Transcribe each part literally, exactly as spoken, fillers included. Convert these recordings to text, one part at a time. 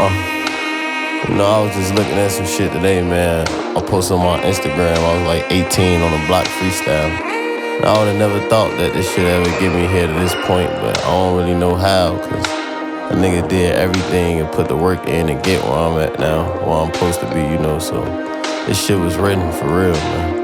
You know, I was just looking at some shit today, man. I posted on my Instagram, I was like eighteen on a block freestyle. And I would've never thought that this shit ever get me here to this point, but I don't really know how, cause a nigga did everything and put the work in and get where I'm at now, where I'm supposed to be, you know, so this shit was written for real, man.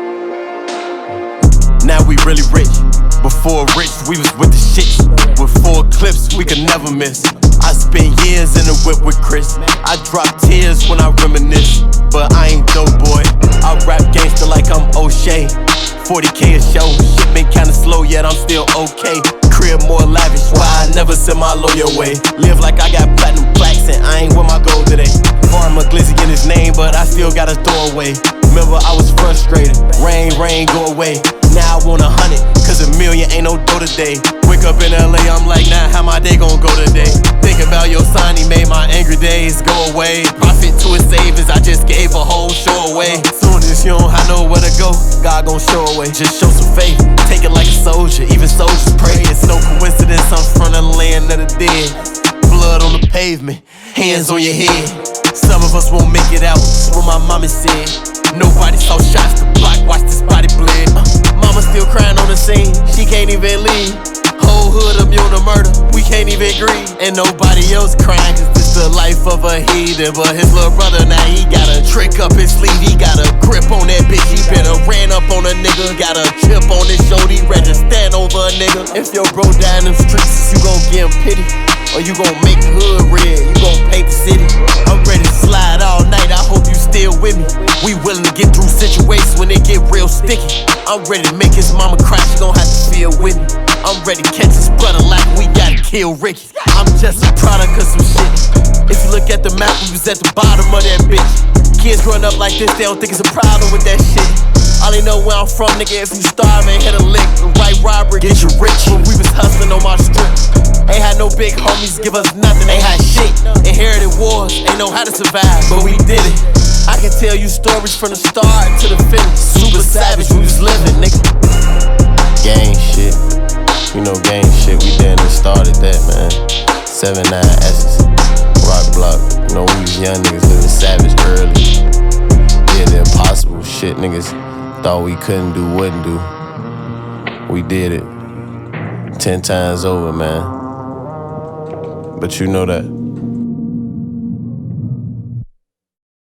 Now we really rich. Before rich, we was with the shit. With four clips, we could never miss. I spent years in the whip with Chris. I drop tears when I reminisce, but I ain't dope boy. I rap gangster like I'm O'Shea. forty K a show, shit been kinda slow, yet I'm still okay. Crib more lavish, why I never send my lawyer away. Live like I got platinum plaques and I ain't with my gold today. Farmer Glizzy in his name, but I still gotta throw away. Remember I was frustrated, rain, rain, go away. Now I want a hundred, cause a million ain't no dough today. Wake up in L A, I'm like, nah, how my day gon' go today? Think about your sign, he made my angry days go away. Profit to his savings, I just gave a whole show away. Soon as you don't have nowhere to go, God gon' show away. Just show some faith, take it like a soldier, even soldiers pray. It's no coincidence, I'm from the land of the dead. Blood on the pavement, hands on your head. Some of us won't make it out, that's what my mama said. Nobody saw shots to block, watch this body bleed. uh, Mama still crying on the scene, she can't even leave. Whole hood immune to murder, we can't even agree. And nobody else crying, cause this the life of a heathen. But his little brother now, he got a trick up his sleeve. He got a grip on that bitch, he better ran up on a nigga. Got a chip on his shoulder, he ready to stand over a nigga. If your bro die in them streets, you gon' give him pity, or you gon' make the hood red, you gon' paint the city. I'm ready to slide all night, I hope you still with me. We willing to get through situations when they get real sticky. I'm ready to make his mama cry, she gon' have to feel with me. I'm ready to catch his brother like we gotta kill Ricky. I'm just a product of some shit. If you look at the map, we was at the bottom of that bitch. Kids growing up like this, they don't think it's a problem with that shit. All they know where I'm from, nigga, if you starve, ain't hit a lick. The right robbery, get you rich. When we was hustling on my strip, ain't had no big homies, give us nothing, ain't had shit. Inherited wars, ain't know how to survive, but we did it. I can tell you stories from the start to the finish. Super savage, we was living, nigga. Gang shit, you know gang shit, we done started that, man. seven nine S's, rock block. You know, we was young niggas living savage early. Did the impossible shit niggas thought we couldn't do, wouldn't do. We did it ten times over, man. But you know that